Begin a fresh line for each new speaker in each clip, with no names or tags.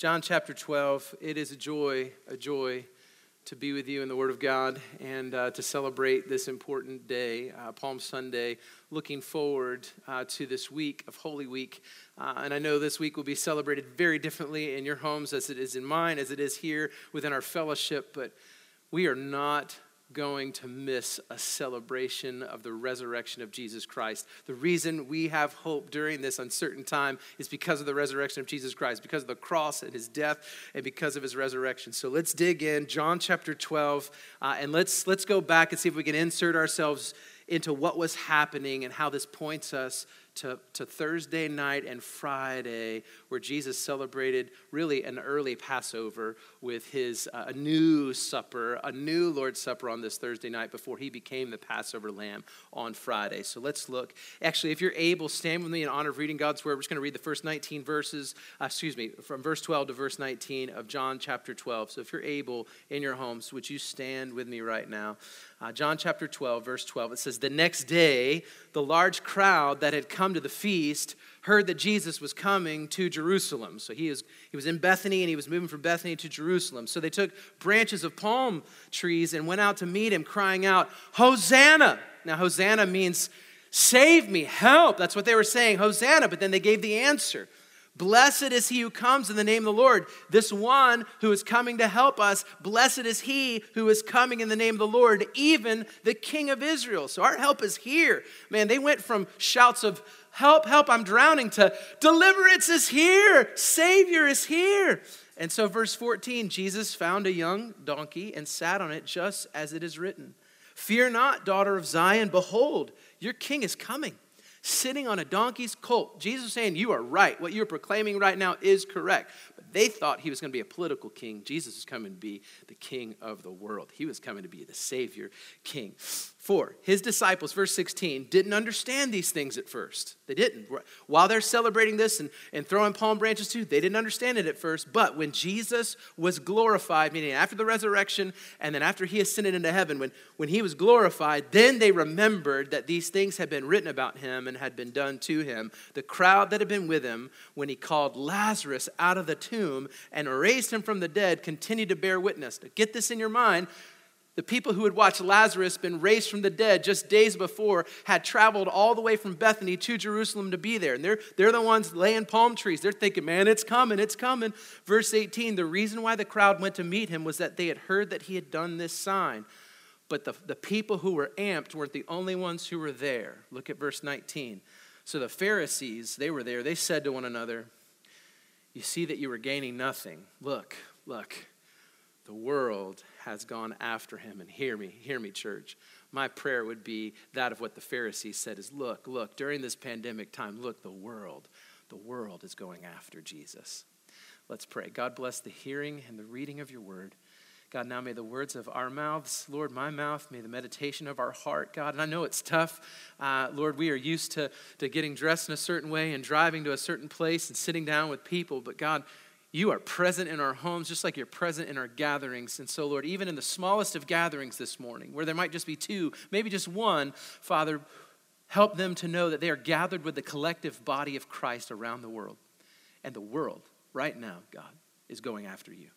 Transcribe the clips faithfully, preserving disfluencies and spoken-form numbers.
John chapter twelve, it is a joy, a joy to be with you in the Word of God and uh, to celebrate this important day, uh, Palm Sunday, looking forward uh, to this week of Holy Week. Uh, and I know this week will be celebrated very differently in your homes as it is in mine, as it is here within our fellowship, but we are not going to miss a celebration of the resurrection of Jesus Christ. The reason we have hope during this uncertain time is because of the resurrection of Jesus Christ, because of the cross and his death, and because of his resurrection. So let's dig in, John chapter twelve, uh, and let's let's go back and see if we can insert ourselves into what was happening and how this points us to, to Thursday night and Friday, where Jesus celebrated really an early Passover with his uh, a new supper, a new Lord's Supper on this Thursday night before he became the Passover lamb on Friday. So let's look. Actually, if you're able, stand with me in honor of reading God's word. We're just going to read the first nineteen verses, uh, excuse me, from verse twelve to verse nineteen of John chapter twelve. So if you're able in your homes, would you stand with me right now? Uh, John chapter twelve, verse twelve, it says, "The next day, the large crowd that had come to the feast heard that Jesus was coming to Jerusalem." So he was, he was in Bethany, and he was moving from Bethany to Jerusalem. So they took branches of palm trees and went out to meet him, crying out, "Hosanna!" Now, Hosanna means, "Save me, help." That's what they were saying, Hosanna. But then they gave the answer. "Blessed is he who comes in the name of the Lord. This one who is coming to help us, blessed is he who is coming in the name of the Lord, even the King of Israel." So our help is here. Man, they went from shouts of, "Help, help, I'm drowning," to "Deliverance is here, Savior is here." And so verse fourteen, Jesus found a young donkey and sat on it, just as it is written, "Fear not, daughter of Zion, behold, your king is coming, sitting on a donkey's colt." Jesus is saying, you are right. What you're proclaiming right now is correct. But they thought he was going to be a political king. Jesus was coming to be the king of the world. He was coming to be the Savior king. For his disciples, verse sixteen, didn't understand these things at first. They didn't. While they're celebrating this and, and throwing palm branches too, they didn't understand it at first. But when Jesus was glorified, meaning after the resurrection and then after he ascended into heaven, when, when he was glorified, then they remembered that these things had been written about him and had been done to him. The crowd that had been with him when he called Lazarus out of the tomb and raised him from the dead continued to bear witness. Now, get this in your mind. The people who had watched Lazarus been raised from the dead just days before had traveled all the way from Bethany to Jerusalem to be there. And they're, they're the ones laying palm trees. They're thinking, man, it's coming, it's coming. Verse eighteen, the reason why the crowd went to meet him was that they had heard that he had done this sign. But the, the people who were amped weren't the only ones who were there. Look at verse nineteen. So the Pharisees, they were there. They said to one another, "You see that you are gaining nothing. Look, look, the world has gone after him." And hear me, hear me, church. My prayer would be that of what the Pharisees said is, look, look, during this pandemic time, look, the world, the world is going after Jesus. Let's pray. God bless the hearing and the reading of your word. God, now may the words of our mouths, Lord, my mouth, may the meditation of our heart, God, and I know it's tough. Uh, Lord, we are used to, to getting dressed in a certain way and driving to a certain place and sitting down with people, but God, you are present in our homes just like you're present in our gatherings. And so, Lord, even in the smallest of gatherings this morning, where there might just be two, maybe just one, Father, help them to know that they are gathered with the collective body of Christ around the world. And the world, right now, God, is going after you.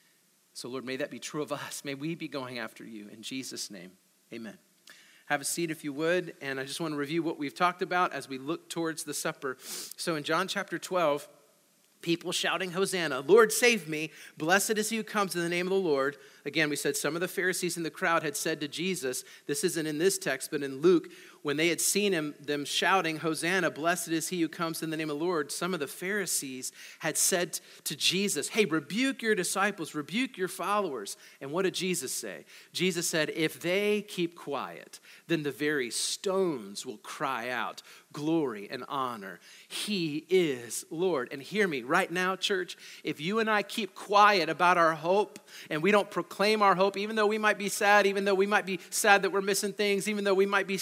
So, Lord, may that be true of us. May we be going after you. In Jesus' name, amen. Have a seat if you would. And I just want to review what we've talked about as we look towards the supper. So in John chapter twelve, people shouting, "Hosanna, Lord, save me. Blessed is he who comes in the name of the Lord." Again, we said some of the Pharisees in the crowd had said to Jesus, this isn't in this text, but in Luke, when they had seen him, them shouting, "Hosanna, blessed is he who comes in the name of the Lord," some of the Pharisees had said to Jesus, "Hey, rebuke your disciples, rebuke your followers." And what did Jesus say? Jesus said, if they keep quiet, then the very stones will cry out, "Glory and honor. He is Lord." And hear me, right now, church, if you and I keep quiet about our hope and we don't proclaim our hope, even though we might be sad, even though we might be sad that we're missing things, even though we might be scared,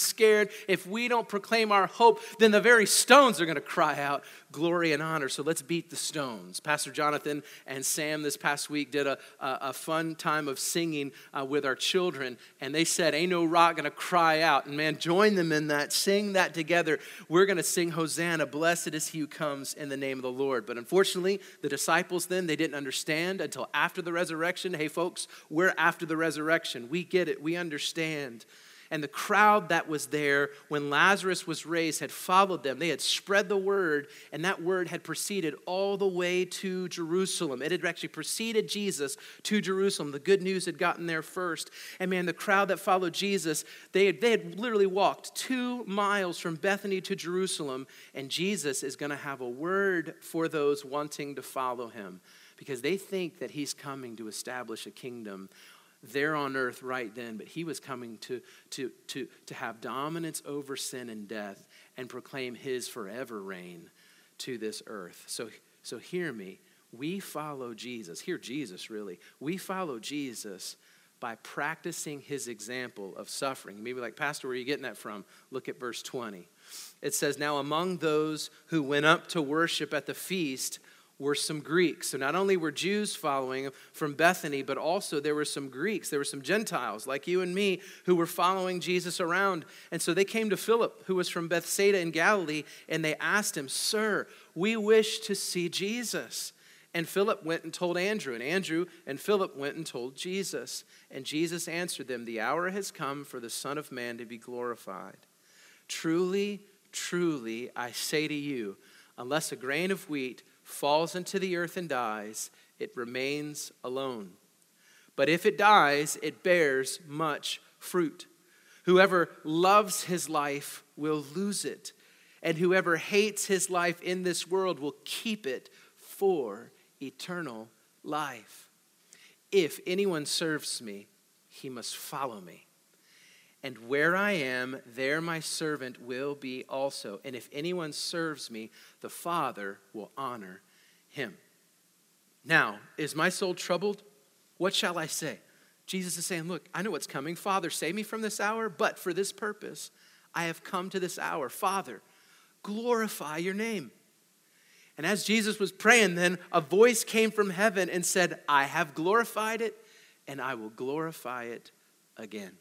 necessary. If we don't proclaim our hope, then the very stones are going to cry out glory and honor. So let's beat the stones. Pastor Jonathan and Sam this past week did a, a, a fun time of singing uh, with our children. And they said, ain't no rock going to cry out. And man, join them in that. Sing that together. We're going to sing Hosanna. Blessed is he who comes in the name of the Lord. But unfortunately, the disciples then, they didn't understand until after the resurrection. Hey, folks, we're after the resurrection. We get it. We understand. And the crowd that was there when Lazarus was raised had followed them. They had spread the word, and that word had proceeded all the way to Jerusalem. It had actually preceded Jesus to Jerusalem. The good news had gotten there first. And man, the crowd that followed Jesus, they had, they had literally walked two miles from Bethany to Jerusalem, and Jesus is going to have a word for those wanting to follow him because they think that he's coming to establish a kingdom there on earth right then, but he was coming to, to, to, to have dominance over sin and death and proclaim his forever reign to this earth. So, so hear me. We follow Jesus. Hear Jesus, really. We follow Jesus by practicing his example of suffering. You may be like, Pastor, where are you getting that from? Look at verse twenty. It says, now among those who went up to worship at the feast were some Greeks. So not only were Jews following from Bethany, but also there were some Greeks. There were some Gentiles like you and me who were following Jesus around. And so they came to Philip, who was from Bethsaida in Galilee, and they asked him, Sir, we wish to see Jesus. And Philip went and told Andrew, and Andrew and Philip went and told Jesus. And Jesus answered them, the hour has come for the Son of Man to be glorified. Truly, truly, I say to you, unless a grain of wheat falls into the earth and dies, it remains alone. But if it dies, it bears much fruit. Whoever loves his life will lose it, and whoever hates his life in this world will keep it for eternal life. If anyone serves me, he must follow me. And where I am, there my servant will be also. And if anyone serves me, the Father will honor him. Now, is my soul troubled? What shall I say? Jesus is saying, look, I know what's coming. Father, save me from this hour, but for this purpose, I have come to this hour. Father, glorify your name. And as Jesus was praying, then a voice came from heaven and said, I have glorified it, and I will glorify it again.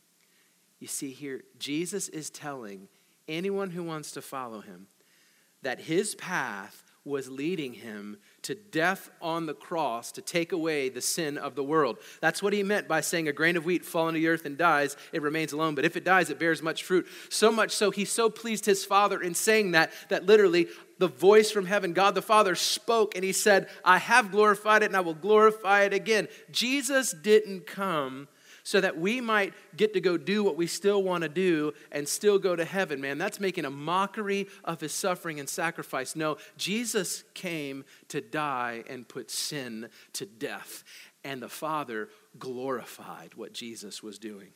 You see here, Jesus is telling anyone who wants to follow him that his path was leading him to death on the cross to take away the sin of the world. That's what he meant by saying a grain of wheat falls into the earth and dies, it remains alone. But if it dies, it bears much fruit. So much so, he so pleased his Father in saying that, that literally the voice from heaven, God the Father, spoke and he said, I have glorified it and I will glorify it again. Jesus didn't come so that we might get to go do what we still want to do and still go to heaven, man. That's making a mockery of his suffering and sacrifice. No, Jesus came to die and put sin to death. And the Father glorified what Jesus was doing.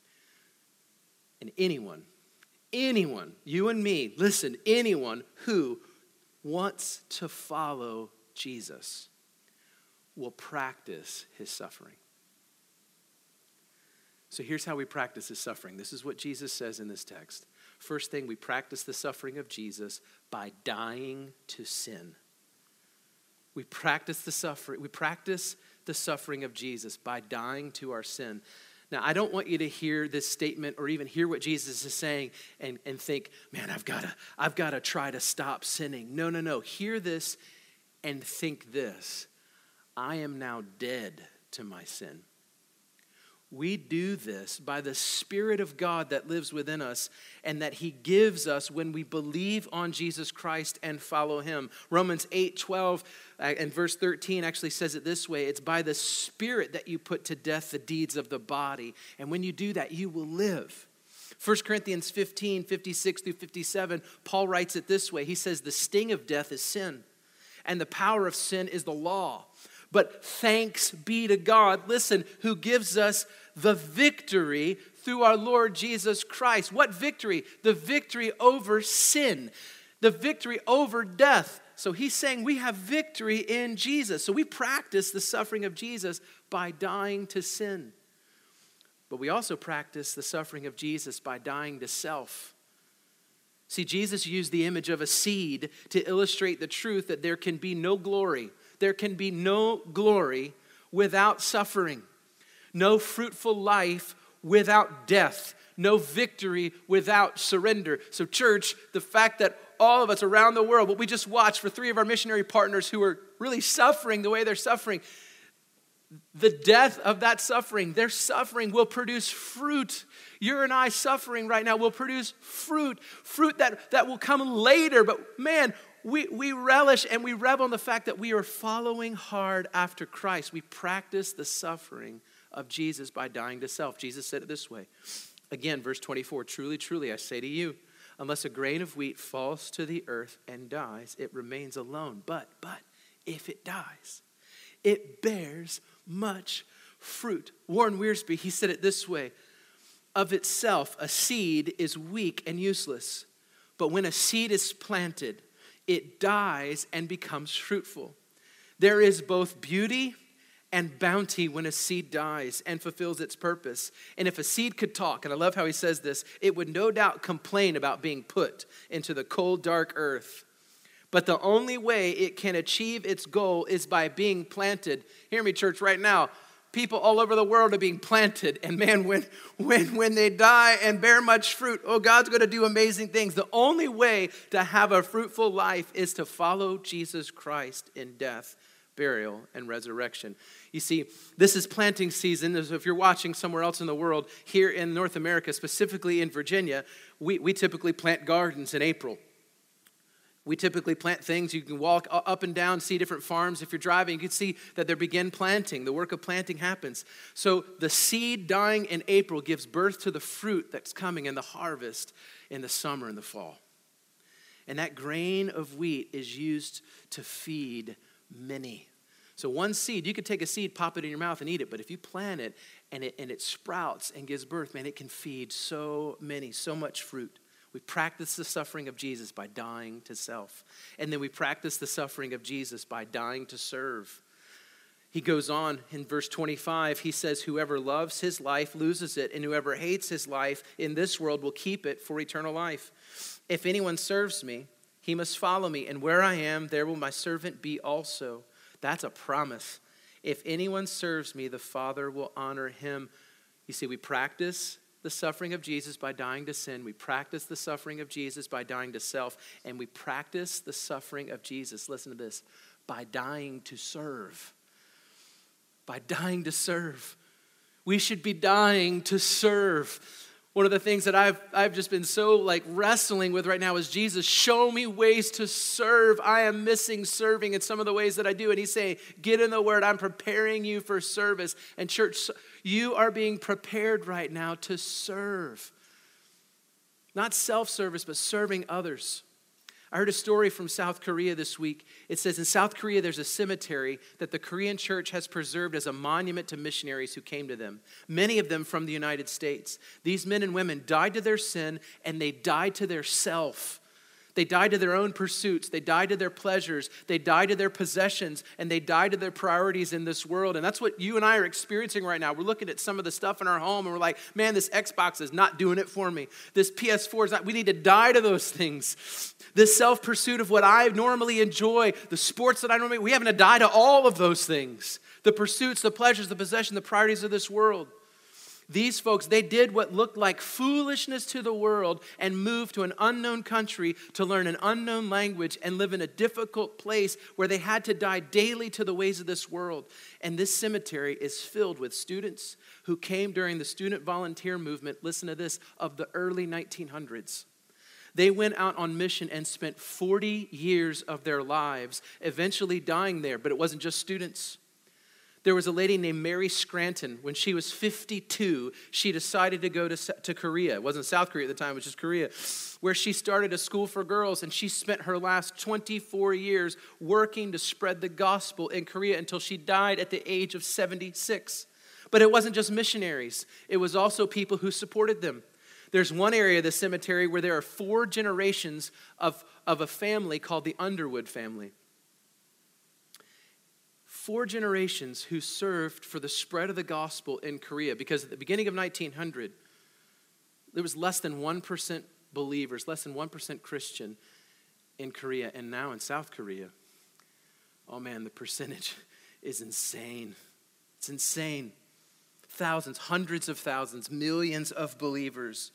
And anyone, anyone, you and me, listen, anyone who wants to follow Jesus will practice his suffering. So here's how we practice his suffering. This is what Jesus says in this text. First thing, we practice the suffering of Jesus by dying to sin. We practice the suffering, we practice the suffering of Jesus by dying to our sin. Now, I don't want you to hear this statement or even hear what Jesus is saying and, and think, man, I've got to I've got to try to stop sinning. No, no, no. Hear this and think this. I am now dead to my sin. We do this by the Spirit of God that lives within us and that he gives us when we believe on Jesus Christ and follow him. Romans eight twelve and verse thirteen actually says it this way. It's by the Spirit that you put to death the deeds of the body. And when you do that, you will live. First Corinthians fifteen, fifty-six through fifty-seven, Paul writes it this way. He says, the sting of death is sin, and the power of sin is the law. But thanks be to God, listen, who gives us the victory through our Lord Jesus Christ. What victory? The victory over sin, the victory over death. So he's saying we have victory in Jesus. So we practice the suffering of Jesus by dying to sin. but we also practice the suffering of Jesus by dying to self. See, Jesus used the image of a seed to illustrate the truth that there can be no glory. There can be no glory without suffering. No fruitful life without death. No victory without surrender. So church, the fact that all of us around the world, what we just watched for three of our missionary partners who are really suffering the way they're suffering, the death of that suffering, their suffering will produce fruit. You and I suffering right now will produce fruit. Fruit that, that will come later. But man, we, we relish and we revel in the fact that we are following hard after Christ. We practice the suffering of Jesus by dying to self. Jesus said it this way. Again, verse twenty-four, truly, truly, I say to you, unless a grain of wheat falls to the earth and dies, it remains alone. But, but, if it dies, it bears much fruit. Warren Wiersbe, he said it this way, of itself, a seed is weak and useless, but when a seed is planted, it dies and becomes fruitful. There is both beauty and bounty when a seed dies and fulfills its purpose. And if a seed could talk, and I love how he says this, it would no doubt complain about being put into the cold, dark earth. But the only way it can achieve its goal is by being planted. Hear me, church, right now. People all over the world are being planted. And man, when, when, when they die and bear much fruit, oh, God's going to do amazing things. The only way to have a fruitful life is to follow Jesus Christ in death, burial, and resurrection. You see, this is planting season. If you're watching somewhere else in the world, here in North America, specifically in Virginia, we, we typically plant gardens in April. We typically plant things. You can walk up and down, see different farms. If you're driving, you can see that they begin planting. The work of planting happens. So the seed dying in April gives birth to the fruit that's coming in the harvest in the summer and the fall. And that grain of wheat is used to feed many. So one seed, you could take a seed, pop it in your mouth and eat it. But if you plant it and it, and it sprouts and gives birth, man, it can feed so many, so much fruit. We practice the suffering of Jesus by dying to self. And then we practice the suffering of Jesus by dying to serve. He goes on in verse twenty-five, he says, whoever loves his life loses it, and whoever hates his life in this world will keep it for eternal life. If anyone serves me, he must follow me, and where I am, there will my servant be also. That's a promise. If anyone serves me, the Father will honor him. You see, we practice the suffering of Jesus by dying to sin. We practice the suffering of Jesus by dying to self. And we practice the suffering of Jesus, listen to this, by dying to serve. By dying to serve. We should be dying to serve. One of the things that I've I've just been so like wrestling with right now is, Jesus, show me ways to serve. I am missing serving in some of the ways that I do. And he's saying, get in the word. I'm preparing you for service. And church, you are being prepared right now to serve. Not self-service, but serving others. I heard a story from South Korea this week. It says in South Korea, there's a cemetery that the Korean church has preserved as a monument to missionaries who came to them. Many of them from the United States. These men and women died to their sin and they died to their self. They died to their own pursuits. They died to their pleasures. They died to their possessions. And they died to their priorities in this world. And that's what you and I are experiencing right now. We're looking at some of the stuff in our home and we're like, man, this Xbox is not doing it for me. This P S four is not, we need to die to those things. This self-pursuit of what I normally enjoy, the sports that I normally, we having to die to all of those things. The pursuits, the pleasures, the possession, the priorities of this world. These folks, they did what looked like foolishness to the world and moved to an unknown country to learn an unknown language and live in a difficult place where they had to die daily to the ways of this world. And this cemetery is filled with students who came during the student volunteer movement, listen to this, of the early nineteen hundreds. They went out on mission and spent forty years of their lives, eventually dying there. But it wasn't just students. There was a lady named Mary Scranton. When she was fifty-two, she decided to go to, to Korea. It wasn't South Korea at the time, it was just Korea, where she started a school for girls, and she spent her last twenty-four years working to spread the gospel in Korea until she died at the age of seventy-six. But it wasn't just missionaries. It was also people who supported them. There's one area of the cemetery where there are four generations of, of a family called the Underwood family. four generations who served for the spread of the gospel in Korea, because at the beginning of nineteen hundred, there was less than one percent believers, less than one percent Christian in Korea, and now in South Korea, oh man, the percentage is insane. It's insane. Thousands, hundreds of thousands, millions of believers.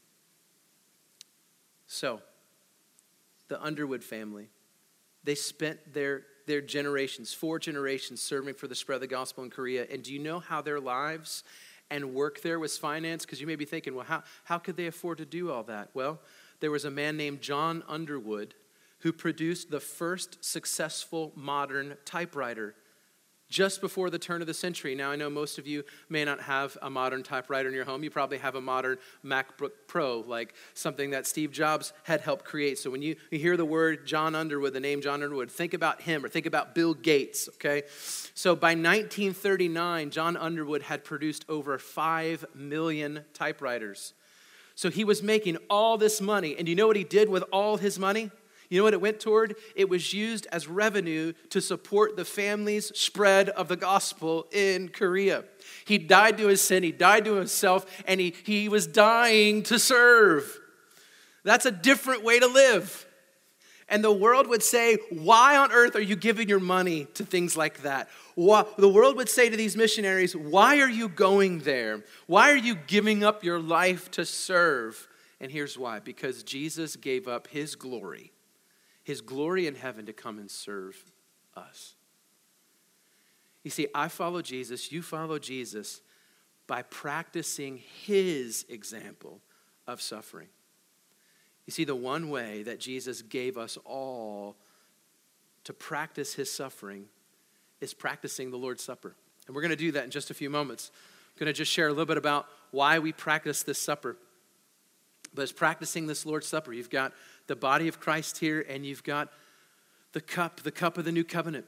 So, the Underwood family, they spent their, their generations, four generations, serving for the spread of the gospel in Korea. And do you know how their lives and work there was financed? Because you may be thinking, well, how, how could they afford to do all that? Well, there was a man named John Underwood who produced the first successful modern typewriter just before the turn of the century. Now, I know most of you may not have a modern typewriter in your home. You probably have a modern MacBook Pro, like something that Steve Jobs had helped create. So when you, you hear the word John Underwood, the name John Underwood, think about him or think about Bill Gates, okay? So by nineteen thirty-nine, John Underwood had produced over five million typewriters. So he was making all this money. And do you know what he did with all his money? You know what it went toward? It was used as revenue to support the family's spread of the gospel in Korea. He died to his sin, he died to himself, and he, he was dying to serve. That's a different way to live. And the world would say, why on earth are you giving your money to things like that? Why, the world would say to these missionaries, why are you going there? Why are you giving up your life to serve? And here's why. Because Jesus gave up his glory. His glory in heaven to come and serve us. You see, I follow Jesus, you follow Jesus by practicing his example of suffering. You see, the one way that Jesus gave us all to practice his suffering is practicing the Lord's Supper. And we're going to do that in just a few moments. I'm going to just share a little bit about why we practice this supper. But it's practicing this Lord's Supper. You've got the body of Christ here, and you've got the cup, the cup of the new covenant.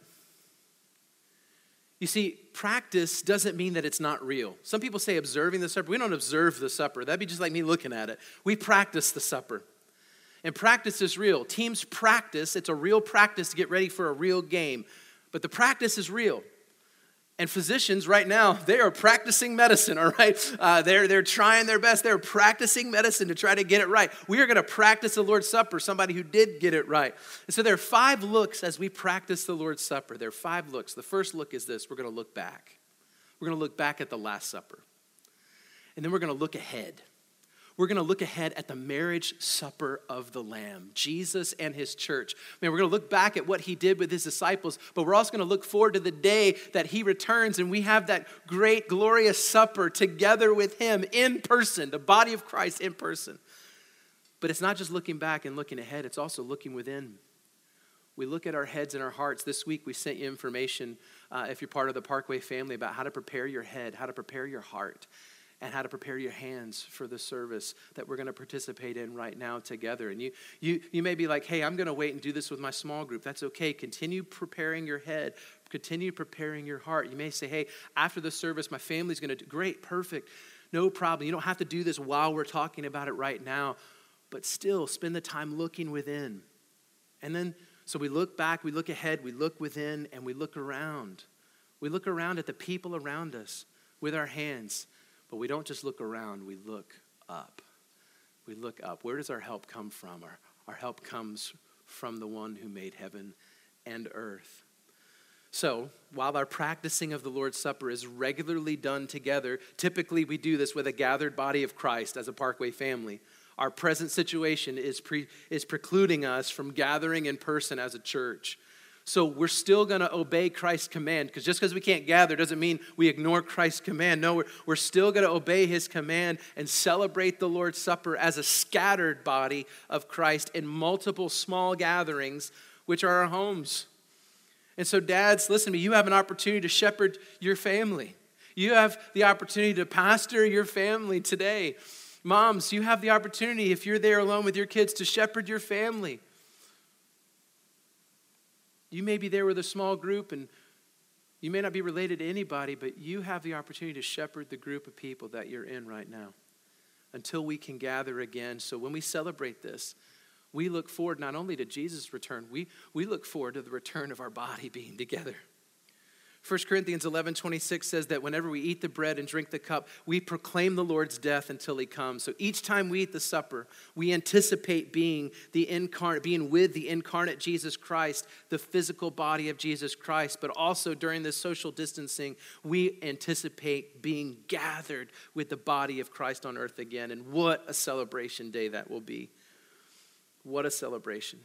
You see, practice doesn't mean that it's not real. Some people say observing the supper. We don't observe the supper. That'd be just like me looking at it. We practice the supper. And practice is real. Teams practice. It's a real practice to get ready for a real game. But the practice is real. And physicians right now, they are practicing medicine, all right? Uh, they're, they're trying their best. They're practicing medicine to try to get it right. We are going to practice the Lord's Supper, somebody who did get it right. And so there are five looks as we practice the Lord's Supper. There are five looks. The first look is this. We're going to look back. We're going to look back at the Last Supper. And then we're going to look ahead. We're going to look ahead at the marriage supper of the Lamb, Jesus and his church. Man, we're going to look back at what he did with his disciples, but we're also going to look forward to the day that he returns and we have that great, glorious supper together with him in person, the body of Christ in person. But it's not just looking back and looking ahead, it's also looking within. We look at our heads and our hearts. This week we sent you information, uh, if you're part of the Parkway family, about how to prepare your head, how to prepare your heart, and how to prepare your hands for the service that we're going to participate in right now together. And you you you may be like, hey, I'm going to wait and do this with my small group. That's okay. Continue preparing your head. Continue preparing your heart. You may say, hey, after the service, my family's going to do great, perfect, no problem. You don't have to do this while we're talking about it right now, but still spend the time looking within. And then, so we look back, we look ahead, we look within, and we look around. We look around at the people around us with our hands. But we don't just look around, we look up. We look up. Where does our help come from? Our, our help comes from the one who made heaven and earth. So, while our practicing of the Lord's Supper is regularly done together, typically we do this with a gathered body of Christ as a Parkway family. Our present situation is, pre, is precluding us from gathering in person as a church. So we're still going to obey Christ's command, because just because we can't gather doesn't mean we ignore Christ's command. No, we're, we're still going to obey his command and celebrate the Lord's Supper as a scattered body of Christ in multiple small gatherings, which are our homes. And so dads, listen to me, you have an opportunity to shepherd your family. You have the opportunity to pastor your family today. Moms, you have the opportunity, if you're there alone with your kids, to shepherd your family. You may be there with a small group and you may not be related to anybody, but you have the opportunity to shepherd the group of people that you're in right now until we can gather again. So when we celebrate this, we look forward not only to Jesus' return, we, we look forward to the return of our body being together. First Corinthians eleven twenty-six says that whenever we eat the bread and drink the cup, we proclaim the Lord's death until he comes. So each time we eat the supper, we anticipate being the incarnate, being with the incarnate Jesus Christ, the physical body of Jesus Christ. But also during this social distancing, we anticipate being gathered with the body of Christ on earth again. And what a celebration day that will be. What a celebration.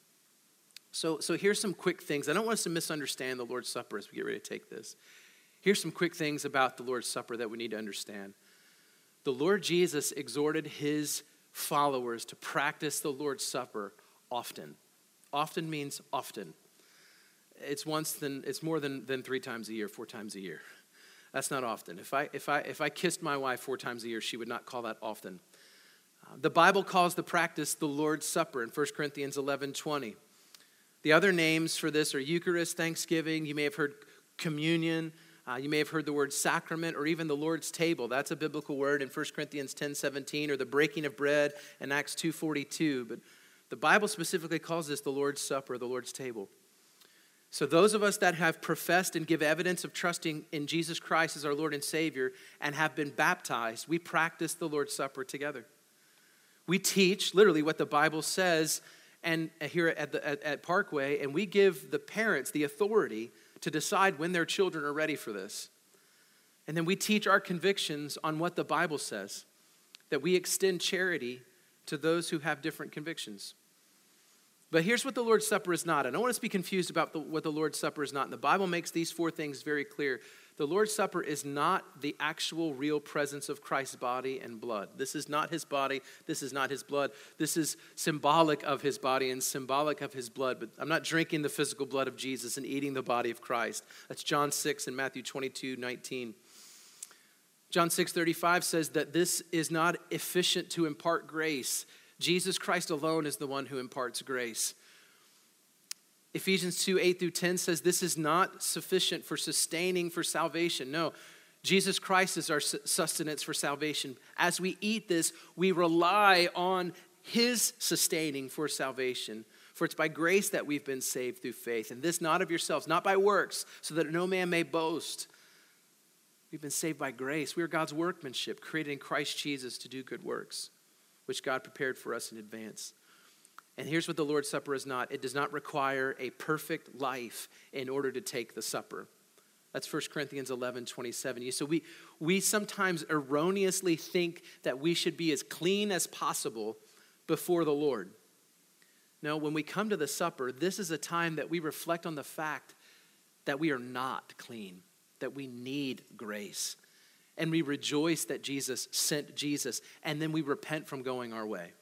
So, so here's some quick things. I don't want us to misunderstand the Lord's Supper as we get ready to take this. Here's some quick things about the Lord's Supper that we need to understand. The Lord Jesus exhorted his followers to practice the Lord's Supper often. Often means often. It's once than it's more than, than three times a year, four times a year. That's not often. If I if I if I kissed my wife four times a year, she would not call that often. Uh, the Bible calls the practice the Lord's Supper in First Corinthians eleven twenty. The other names for this are Eucharist, Thanksgiving. You may have heard communion. Uh, you may have heard the word sacrament or even the Lord's table. That's a biblical word in First Corinthians ten seventeen, or the breaking of bread in Acts two forty-two. But the Bible specifically calls this the Lord's Supper, the Lord's table. So those of us that have professed and give evidence of trusting in Jesus Christ as our Lord and Savior and have been baptized, we practice the Lord's Supper together. We teach literally what the Bible says and here at, the, at, at Parkway, and we give the parents the authority to decide when their children are ready for this. And then we teach our convictions on what the Bible says, that we extend charity to those who have different convictions. But here's what the Lord's Supper is not. I don't want us to be confused about the, what the Lord's Supper is not. And the Bible makes these four things very clear. The Lord's Supper is not the actual real presence of Christ's body and blood. This is not his body. This is not his blood. This is symbolic of his body and symbolic of his blood. But I'm not drinking the physical blood of Jesus and eating the body of Christ. That's John six and Matthew twenty-two nineteen. John six thirty-five says that this is not efficient to impart grace. Jesus Christ alone is the one who imparts grace. Ephesians two, eight through ten says this is not sufficient for sustaining for salvation. No, Jesus Christ is our sustenance for salvation. As we eat this, we rely on his sustaining for salvation. For it's by grace that we've been saved through faith. And this not of yourselves, not by works, so that no man may boast. We've been saved by grace. We are God's workmanship, created in Christ Jesus to do good works, which God prepared for us in advance. And here's what the Lord's Supper is not. It does not require a perfect life in order to take the supper. That's First Corinthians eleven twenty-seven. So we, we sometimes erroneously think that we should be as clean as possible before the Lord. No, when we come to the supper, this is a time that we reflect on the fact that we are not clean, that we need grace. And we rejoice that Jesus sent Jesus, and then we repent from going our way.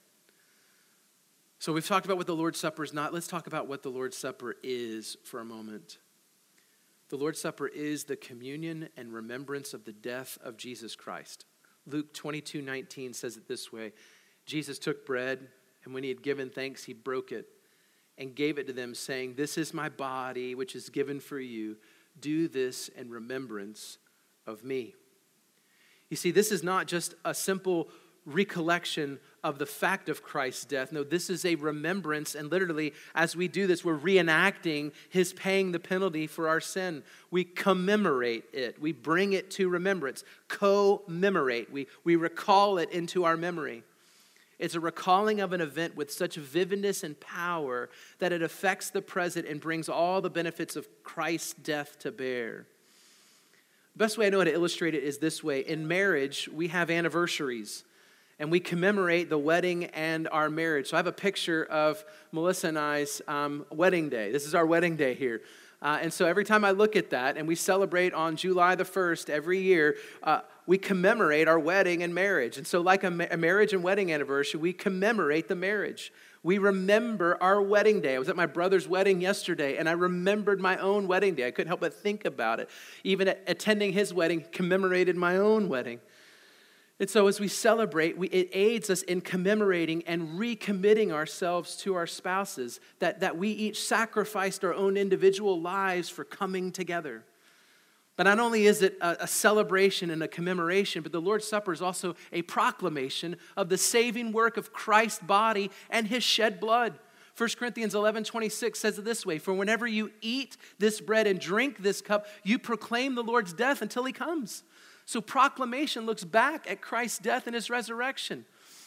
So we've talked about what the Lord's Supper is not. Let's talk about what the Lord's Supper is for a moment. The Lord's Supper is the communion and remembrance of the death of Jesus Christ. Luke twenty-two nineteen says it this way. Jesus took bread, and when he had given thanks, he broke it and gave it to them, saying, "This is my body, which is given for you. Do this in remembrance of me." You see, this is not just a simple recollection of the fact of Christ's death. No, this is a remembrance, and literally, as we do this, we're reenacting his paying the penalty for our sin. We commemorate it. We bring it to remembrance. Commemorate. We, we recall it into our memory. It's a recalling of an event with such vividness and power that it affects the present and brings all the benefits of Christ's death to bear. The best way I know how to illustrate it is this way. In marriage, we have anniversaries, and we commemorate the wedding and our marriage. So I have a picture of Melissa and I's um, wedding day. This is our wedding day here. Uh, and so every time I look at that, and we celebrate on July the first every year, uh, we commemorate our wedding and marriage. And so like a, ma- a marriage and wedding anniversary, we commemorate the marriage. We remember our wedding day. I was at my brother's wedding yesterday, and I remembered my own wedding day. I couldn't help but think about it. Even at attending his wedding, commemorated my own wedding. And so as we celebrate, we, it aids us in commemorating and recommitting ourselves to our spouses, that, that we each sacrificed our own individual lives for coming together. But not only is it a, a celebration and a commemoration, but the Lord's Supper is also a proclamation of the saving work of Christ's body and his shed blood. First Corinthians eleven twenty-six says it this way, for whenever you eat this bread and drink this cup, you proclaim the Lord's death until he comes. So proclamation looks back at Christ's death and his resurrection.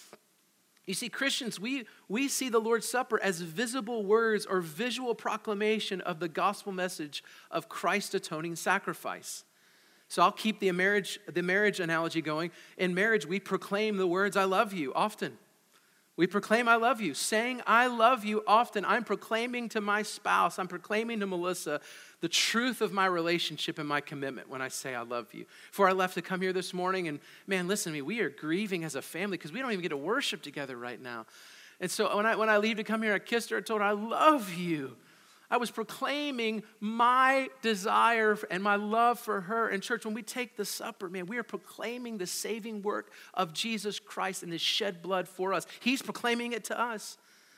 You see, Christians, we, we see the Lord's Supper as visible words or visual proclamation of the gospel message of Christ's atoning sacrifice. So I'll keep the marriage, the marriage analogy going. In marriage, we proclaim the words, I love you, often. We proclaim, I love you. Saying, I love you often. I'm proclaiming to my spouse, I'm proclaiming to Melissa the truth of my relationship and my commitment when I say I love you. Before I left to come here this morning, and man, listen to me, we are grieving as a family because we don't even get to worship together right now. And so when I, when I leave to come here, I kissed her, I told her, I love you. I was proclaiming my desire and my love for her. In church, when we take the supper, man, we are proclaiming the saving work of Jesus Christ and his shed blood for us. He's proclaiming it to us.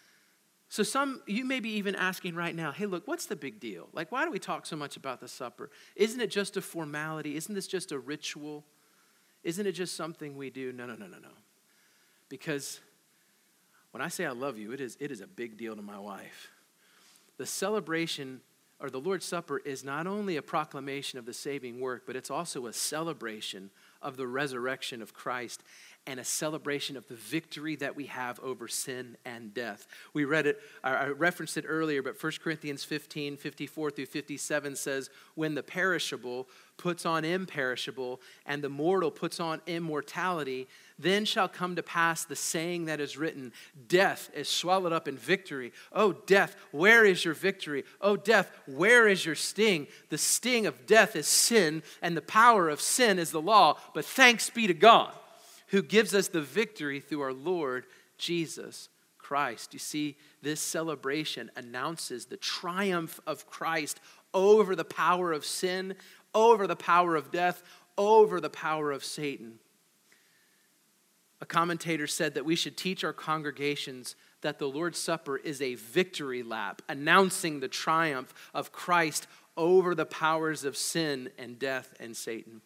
So some, you may be even asking right now, hey, look, what's the big deal? Like, why do we talk so much about the supper? Isn't it just a formality? Isn't this just a ritual? Isn't it just something we do? No, no, no, no, no. Because when I say I love you, it is, it is a big deal to my wife. The celebration, or the Lord's Supper, is not only a proclamation of the saving work, but it's also a celebration of the resurrection of Christ and a celebration of the victory that we have over sin and death. We read it, I referenced it earlier, but First Corinthians fifteen, fifty-four through fifty-seven says, when the perishable puts on imperishable and the mortal puts on immortality, then shall come to pass the saying that is written, death is swallowed up in victory. Oh, death, where is your victory? Oh, death, where is your sting? The sting of death is sin, and the power of sin is the law. But thanks be to God, who gives us the victory through our Lord Jesus Christ. You see, this celebration announces the triumph of Christ over the power of sin, over the power of death, over the power of Satan. A commentator said that we should teach our congregations that the Lord's Supper is a victory lap, announcing the triumph of Christ over the powers of sin and death and Satan.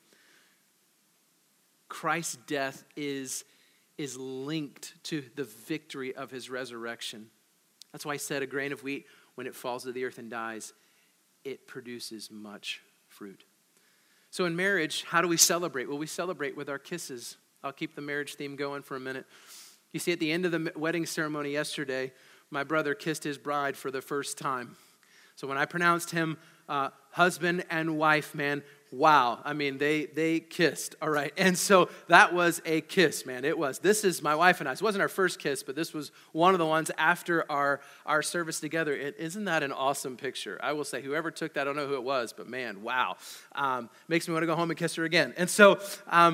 Christ's death is, is linked to the victory of his resurrection. That's why I said a grain of wheat, when it falls to the earth and dies, it produces much fruit. So in marriage, how do we celebrate? Well, we celebrate with our kisses. I'll keep the marriage theme going for a minute. You see, at the end of the wedding ceremony yesterday, my brother kissed his bride for the first time. So when I pronounced him uh, husband and wife, man, wow. I mean, they they kissed, all right? And so that was a kiss, man. It was. This is my wife and I. It wasn't our first kiss, but this was one of the ones after our, our service together. It, isn't that an awesome picture? I will say, whoever took that, I don't know who it was, but man, wow. Um, makes me want to go home and kiss her again. And so... Um,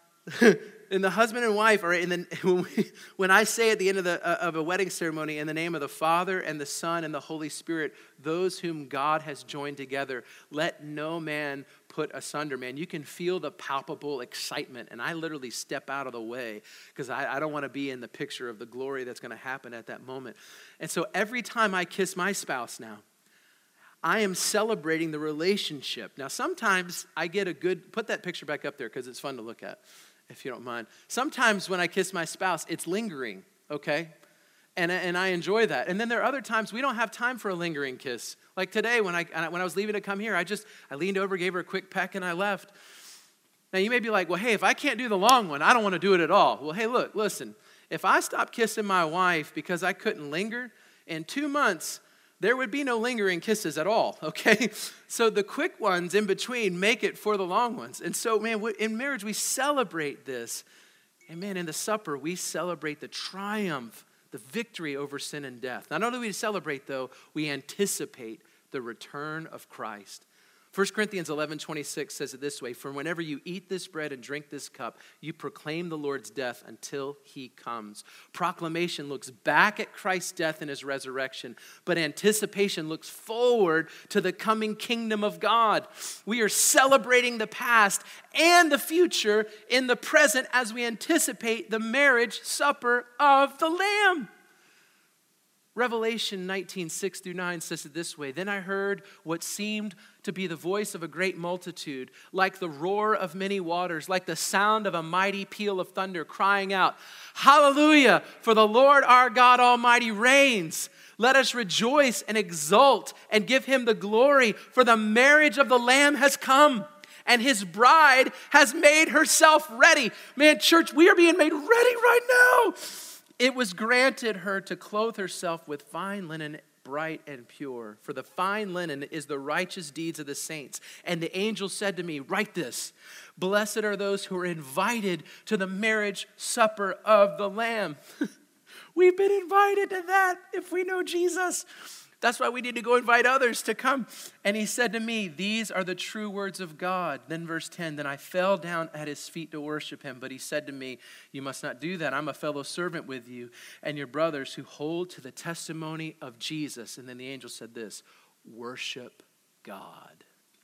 And the husband and wife, all right, and then when, we, when I say at the end of the uh, of a wedding ceremony, in the name of the Father and the Son and the Holy Spirit, those whom God has joined together, let no man put asunder. Man, you can feel the palpable excitement, and I literally step out of the way because I, I don't want to be in the picture of the glory that's going to happen at that moment. And so every time I kiss my spouse now, I am celebrating the relationship. Now, sometimes I get a good, put that picture back up there because it's fun to look at, if you don't mind. Sometimes when I kiss my spouse, it's lingering, okay? And, and I enjoy that. And then there are other times we don't have time for a lingering kiss. Like today when I when I was leaving to come here, I just, I leaned over, gave her a quick peck, and I left. Now you may be like, well, hey, if I can't do the long one, I don't want to do it at all. Well, hey, look, listen. If I stopped kissing my wife because I couldn't linger, in two months, there would be no lingering kisses at all, okay? So the quick ones in between make it for the long ones. And so, man, in marriage, we celebrate this. And man, in the supper, we celebrate the triumph, the victory over sin and death. Not only do we celebrate, though, we anticipate the return of Christ. First Corinthians eleven twenty-six says it this way, for whenever you eat this bread and drink this cup, you proclaim the Lord's death until he comes. Proclamation looks back at Christ's death and his resurrection, but anticipation looks forward to the coming kingdom of God. We are celebrating the past and the future in the present as we anticipate the marriage supper of the Lamb. Revelation nineteen, six through nine says it this way, then I heard what seemed to be the voice of a great multitude, like the roar of many waters, like the sound of a mighty peal of thunder, crying out, hallelujah, for the Lord our God Almighty reigns. Let us rejoice and exult and give him the glory, for the marriage of the Lamb has come, and his bride has made herself ready. Man, church, we are being made ready right now. It was granted her to clothe herself with fine linen, bright and pure. For the fine linen is the righteous deeds of the saints. And the angel said to me, write this, blessed are those who are invited to the marriage supper of the Lamb. We've been invited to that if we know Jesus. That's why we need to go invite others to come. And he said to me, these are the true words of God. Then verse ten, then I fell down at his feet to worship him. But he said to me, you must not do that. I'm a fellow servant with you and your brothers who hold to the testimony of Jesus. And then the angel said this, worship God.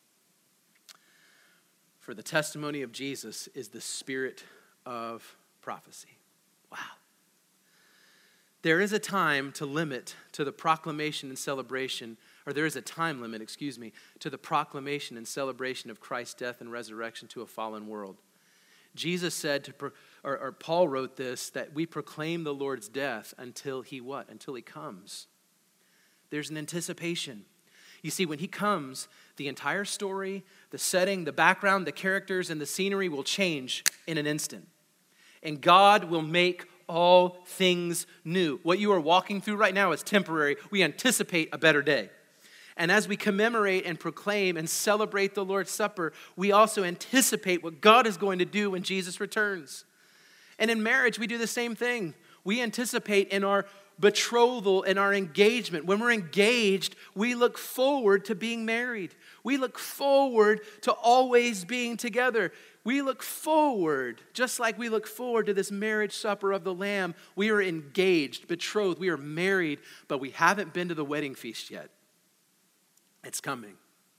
For the testimony of Jesus is the spirit of prophecy. Wow. There is a time to limit to the proclamation and celebration, or there is a time limit, excuse me, to the proclamation and celebration of Christ's death and resurrection to a fallen world. Jesus said, to, or, or Paul wrote this, that we proclaim the Lord's death until he what? Until he comes. There's an anticipation. You see, when he comes, the entire story, the setting, the background, the characters, and the scenery will change in an instant. And God will make all things new. What you are walking through right now is temporary. We anticipate a better day. And as we commemorate and proclaim and celebrate the Lord's Supper, we also anticipate what God is going to do when Jesus returns. And in marriage, we do the same thing. We anticipate in our betrothal and our engagement. When we're engaged, we look forward to being married. We look forward to always being together. We look forward, just like we look forward to this marriage supper of the Lamb. We are engaged, betrothed, we are married, but we haven't been to the wedding feast yet. It's coming.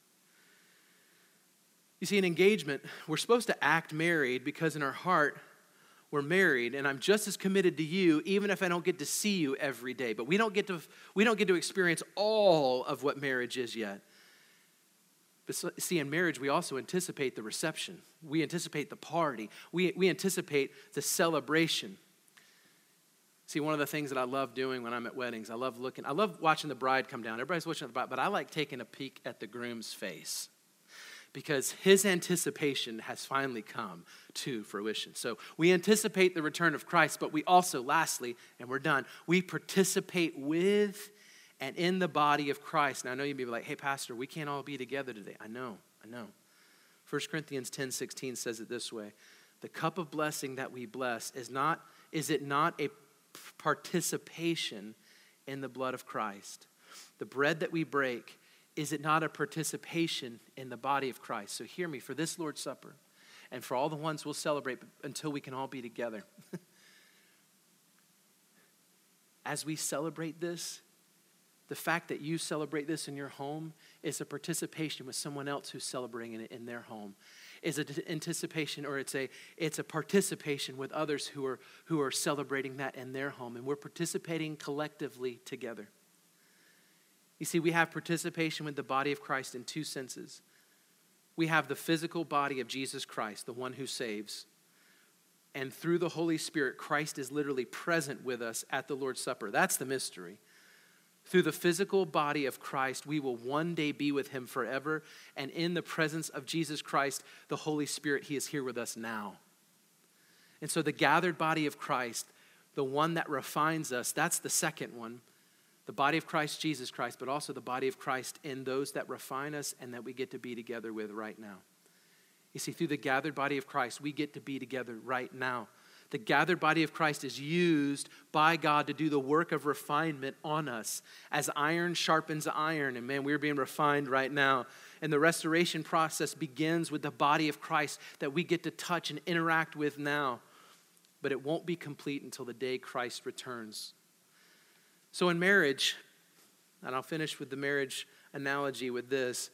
You see, in engagement, we're supposed to act married because in our heart, we're married, and I'm just as committed to you, even if I don't get to see you every day. But we don't get to, we don't get to experience all of what marriage is yet. But see, in marriage, we also anticipate the reception. We anticipate the party. We, we anticipate the celebration. See, one of the things that I love doing when I'm at weddings, I love looking, I love watching the bride come down. Everybody's watching the bride, but I like taking a peek at the groom's face because his anticipation has finally come to fruition. So we anticipate the return of Christ, but we also, lastly, and we're done, we participate with and in the body of Christ. Now, I know you'd be like, hey, pastor, we can't all be together today. I know, I know. First Corinthians ten sixteen says it this way. The cup of blessing that we bless is not, is it not a participation in the blood of Christ? The bread that we break, is it not a participation in the body of Christ? So hear me, for this Lord's Supper, and for all the ones we'll celebrate until we can all be together. As we celebrate this, the fact that you celebrate this in your home is a participation with someone else who's celebrating it in their home. Is an anticipation, or it's a it's a participation with others who are who are celebrating that in their home, and we're participating collectively together. You see, we have participation with the body of Christ in two senses. We have the physical body of Jesus Christ, the one who saves. And through the Holy Spirit, Christ is literally present with us at the Lord's Supper. That's the mystery. Through the physical body of Christ, we will one day be with him forever. And in the presence of Jesus Christ, the Holy Spirit, he is here with us now. And so the gathered body of Christ, the one that refines us, that's the second one. The body of Christ, Jesus Christ, but also the body of Christ in those that refine us and that we get to be together with right now. You see, through the gathered body of Christ, we get to be together right now. The gathered body of Christ is used by God to do the work of refinement on us as iron sharpens iron. And man, we're being refined right now. And the restoration process begins with the body of Christ that we get to touch and interact with now. But it won't be complete until the day Christ returns. So in marriage, and I'll finish with the marriage analogy with this,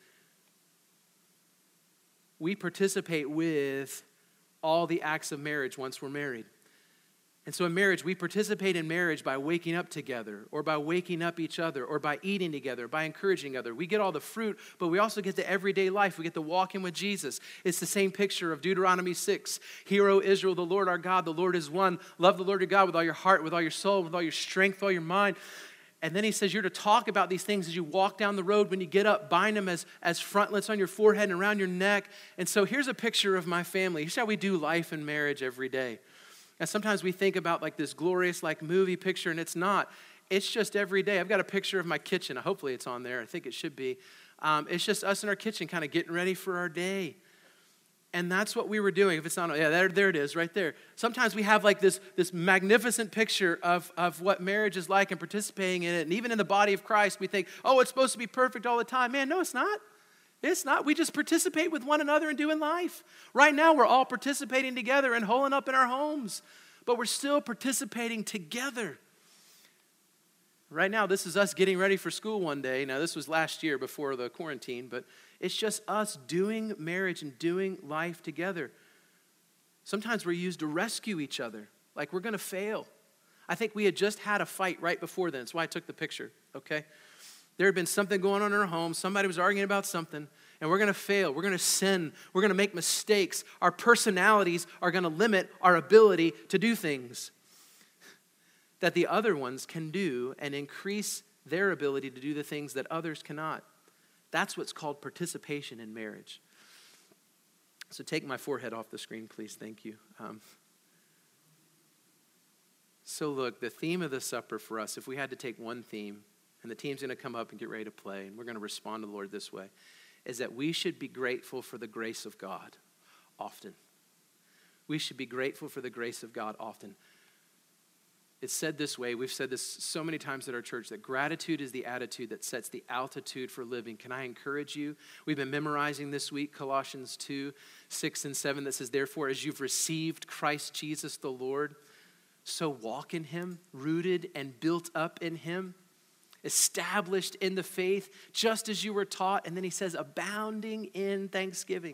we participate with all the acts of marriage once we're married. And so in marriage, we participate in marriage by waking up together, or by waking up each other, or by eating together, by encouraging other. We get all the fruit, but we also get the everyday life. We get to walk in with Jesus. It's the same picture of Deuteronomy six. Hear, O Israel, the Lord our God, the Lord is one. Love the Lord your God with all your heart, with all your soul, with all your strength, with all your mind. And then he says you're to talk about these things as you walk down the road. When you get up, bind them as, as frontlets on your forehead and around your neck. And so here's a picture of my family. Here's how we do life and marriage every day. And sometimes we think about like this glorious like movie picture, and it's not. It's just every day. I've got a picture of my kitchen. Hopefully it's on there. I think it should be. Um, it's just us in our kitchen kind of getting ready for our day. And that's what we were doing. If it's not, yeah, there, there it is right there. Sometimes we have like this, this magnificent picture of, of what marriage is like and participating in it. And even in the body of Christ, we think, oh, it's supposed to be perfect all the time. Man, no, it's not. It's not. We just participate with one another and doing life. Right now, we're all participating together and holing up in our homes. But we're still participating together. Right now, this is us getting ready for school one day. Now, this was last year before the quarantine, but it's just us doing marriage and doing life together. Sometimes we're used to rescue each other, like we're going to fail. I think we had just had a fight right before then. That's why I took the picture, okay? There had been something going on in our home. Somebody was arguing about something, and we're going to fail. We're going to sin. We're going to make mistakes. Our personalities are going to limit our ability to do things that the other ones can do and increase their ability to do the things that others cannot. That's what's called participation in marriage. So take my forehead off the screen, please. Thank you. Um, so look, the theme of the supper for us, if we had to take one theme, and the team's going to come up and get ready to play, and we're going to respond to the Lord this way, is that we should be grateful for the grace of God often. We should be grateful for the grace of God often. It's said this way, we've said this so many times at our church, that gratitude is the attitude that sets the altitude for living. Can I encourage you? We've been memorizing this week Colossians two, six and seven that says, therefore, as you've received Christ Jesus the Lord, so walk in him, rooted and built up in him, established in the faith, just as you were taught. And then he says, abounding in thanksgiving.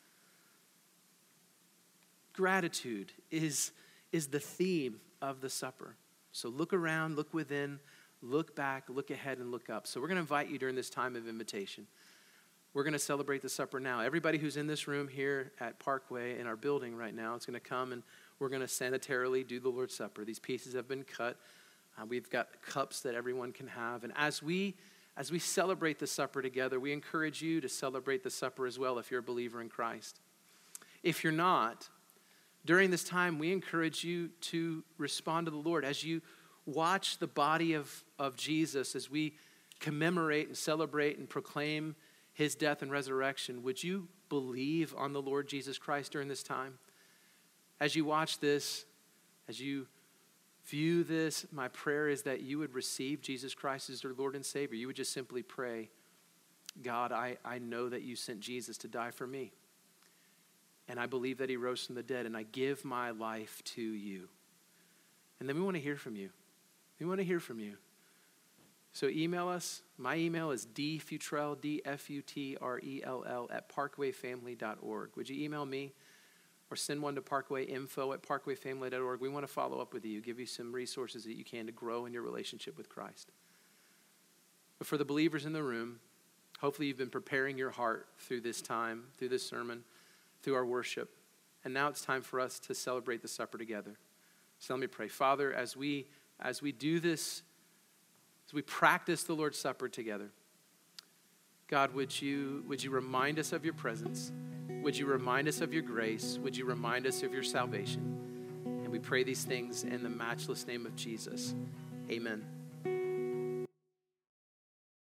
Gratitude is, is the theme of the supper. So look around, look within, look back, look ahead, and look up. So we're going to invite you during this time of invitation. We're going to celebrate the supper now. Everybody who's in this room here at Parkway in our building right now is going to come, and we're going to sanitarily do the Lord's Supper. These pieces have been cut. Uh, we've got cups that everyone can have. And as we as we celebrate the supper together, we encourage you to celebrate the supper as well if you're a believer in Christ. If you're not, during this time, we encourage you to respond to the Lord. As you watch the body of, of Jesus, as we commemorate and celebrate and proclaim his death and resurrection, would you believe on the Lord Jesus Christ during this time? As you watch this, as you view this, my prayer is that you would receive Jesus Christ as your Lord and Savior. You would just simply pray, God, I, I know that you sent Jesus to die for me. And I believe that he rose from the dead, and I give my life to you. And then we want to hear from you. We want to hear from you. So email us. My email is dfutrell, D F U T R E L L, at parkway family dot org. Would you email me or send one to parkway info at parkway family dot org? We want to follow up with you, give you some resources that you can to grow in your relationship with Christ. But for the believers in the room, hopefully you've been preparing your heart through this time, through this sermon, through our worship. And now it's time for us to celebrate the supper together. So let me pray. Father, as we as we do this, as we practice the Lord's Supper together, God, would you would you remind us of your presence? Would you remind us of your grace? Would you remind us of your salvation? And we pray these things in the matchless name of Jesus. Amen.